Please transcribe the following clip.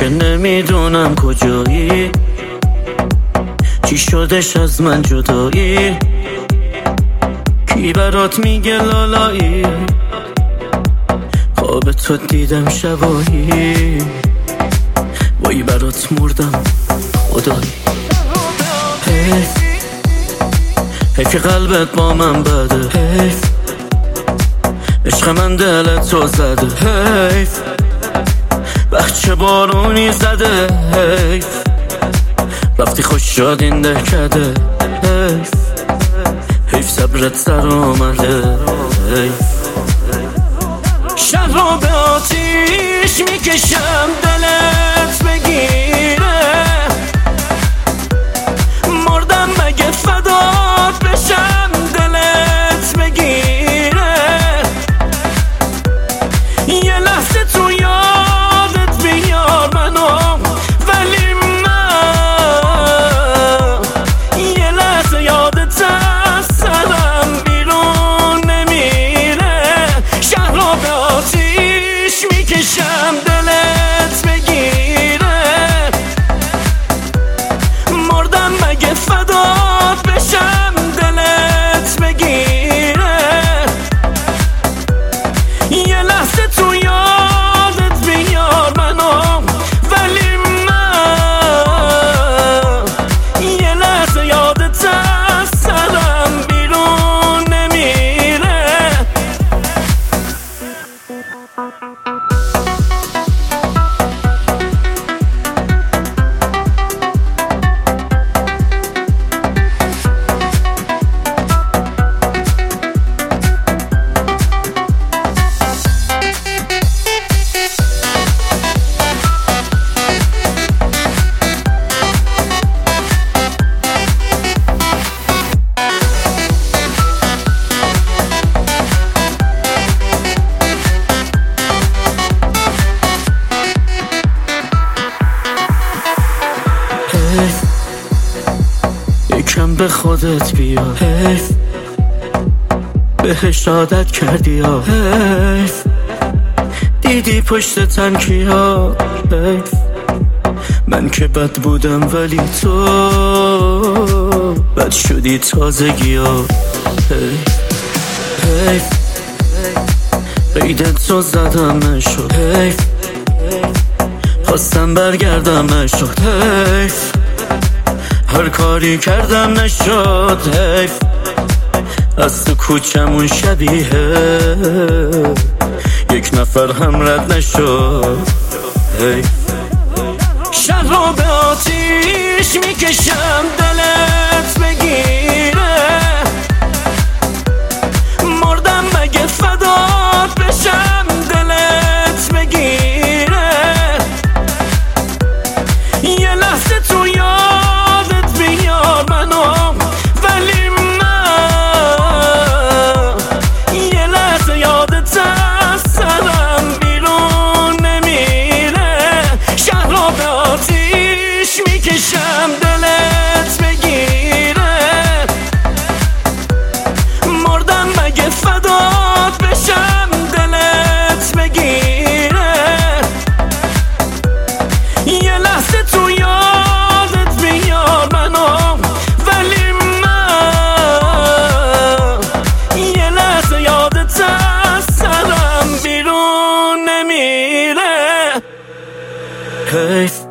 که نمیدونم کجایی، چی شدش از من جدایی، کی برات میگه لالایی، خواب تو دیدم شبایی، وای برات مردم خدایی. حیف که قلبت با من بده، حیف عشق من دلت تو زده، حیف بچه بارونی زده، حیف رفتی خوش شد این دهکده، حیف حیف صبرت سر آمده، حیف شب رو به آتیش میکشم دلت بگیره، مردم مگه فدات بشم دلت بگیره، یه لحظه تو یادت بیار منو، ولی من یه لحظه یادت از سرم بیرون نمیره. شهر رو به آتیش میکشم دلت بگیره، مردم مگه فدات بشم دلت بگیره، یه لحظه تو یادت بیار منو، ولی من یه لحظه یادت از سرم بیرون نمیره. یکم به خودت بیا، حیف بهش عادت کردی ها، حیف دیدی پشت تنکیا، حیف من که بد بودم ولی تو بد شدی تازگی ها، حیف حیف قیدت تو زدم نشد، حیف خواستم برگردم نشد، حیف هر کاری کردم نشد، حیف از تو کوچمون شبیه یک نفر هم رد نشد، حیف شهر رو به آتیش میکشم دلت بگیره، مردم مگه فدات بشم دلت بگیره، یه لحظه تو یادت بیار منو، ولی من یه لحظه یادت از سرم بیرون نمیره. شهر رو به آتیش میکشم دلت بگیره، مردم مگه فدات بشم دلت بگیره، یه لحظه تو یادت بیار منو، ولی من یه لحظه یادت از سرم بیرون نمیره. حیف